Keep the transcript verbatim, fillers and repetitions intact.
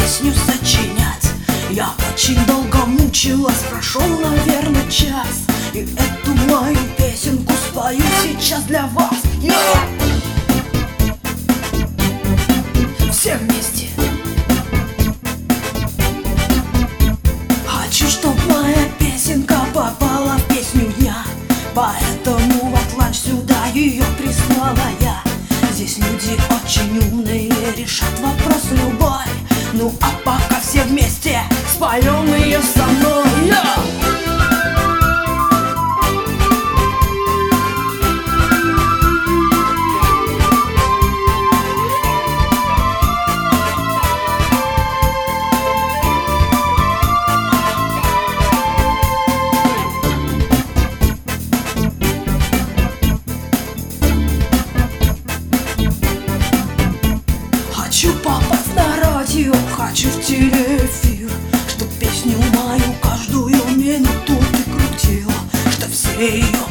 песню сочинять. Я очень долго мучилась, прошел, наверное, час, и эту мою песенку спою сейчас для вас. Yeah! Все вместе. Хочу, чтоб моя песенка попала в песню я, поэтому в Атлант сюда ее прислала я. Здесь люди очень умные, решат вопрос любой. Ну а пока все вместе споем ее со мной. Yeah! Хочу попасть на радио, хочу в телеэфир, чтоб песню мою каждую минуту ты крутила, чтоб все ее